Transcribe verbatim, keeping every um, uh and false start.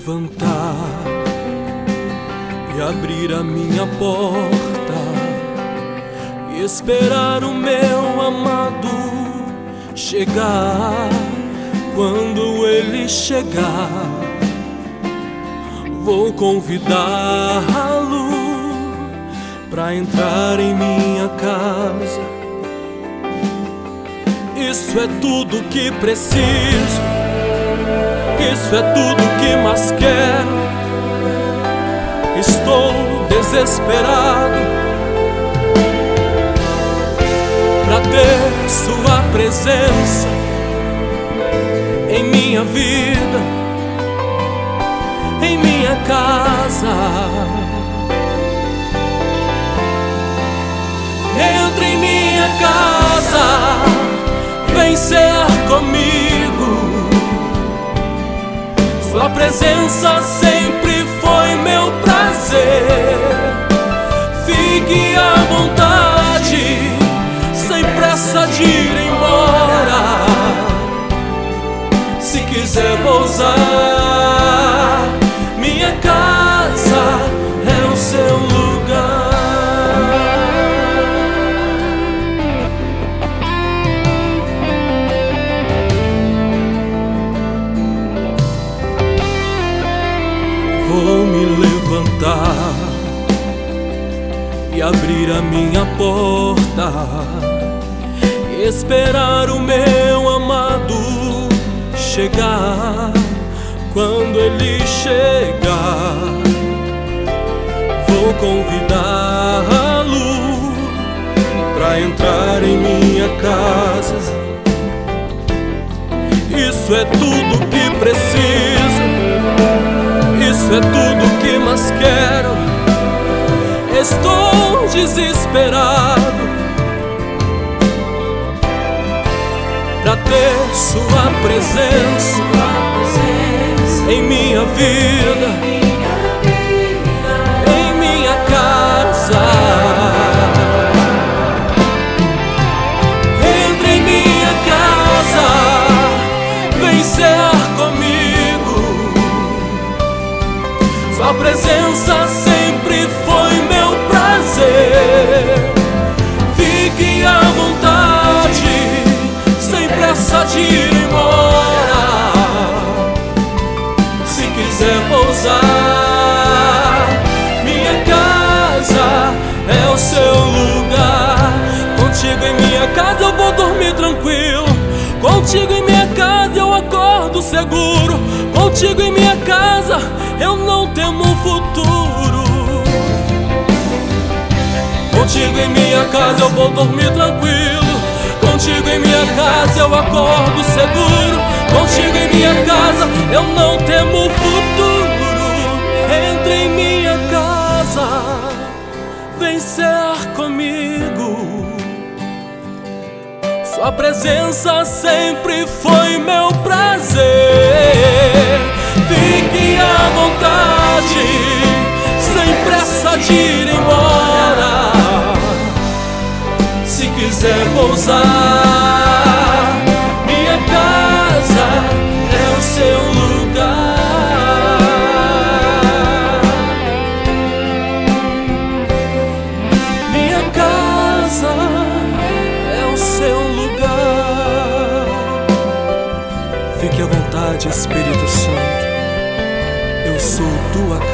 levantar e abrir a minha porta e esperar o meu amado chegar. Quando ele chegar, vou convidá-lo pra entrar em minha casa. Isso é tudo que preciso, isso é tudo que mais quero. Estou desesperado pra ter sua presença em minha vida, em minha casa. Entre em minha casa, vem ser comigo. Sua presença sempre foi meu prazer. Fique à vontade, sem pressa de ir embora. Se quiser pousar, minha casa é o seu lugar. Vou me levantar e abrir a minha porta e esperar o meu amado chegar. Quando ele chegar, vou convidá-lo pra entrar em minha casa. Isso é tudo que preciso, isso é tudo que mais quero. Estou desesperado pra ter sua presença em minha vida, em minha casa. Entre em minha casa, vem ser comigo. Sua presença sempre foi meu prazer. Fique à vontade, sem pressa de ir embora. Se quiser pousar, minha casa é o seu lugar. Contigo em minha casa eu vou dormir tranquilo. Contigo em minha casa eu acordo seguro. Contigo em minha casa eu não temo o futuro. Contigo em minha casa eu vou dormir tranquilo. Contigo em minha casa eu acordo seguro. Contigo em minha casa eu não temo o futuro. Entre em minha casa, vem ser comigo. Sua presença sempre foi meu prazer. Fique à vontade, sem pressa de ir embora. Se quiser pousar, minha casa é o seu lugar. Minha casa é o seu lugar. Fique à vontade, Espírito Santo. Eu sou tua casa.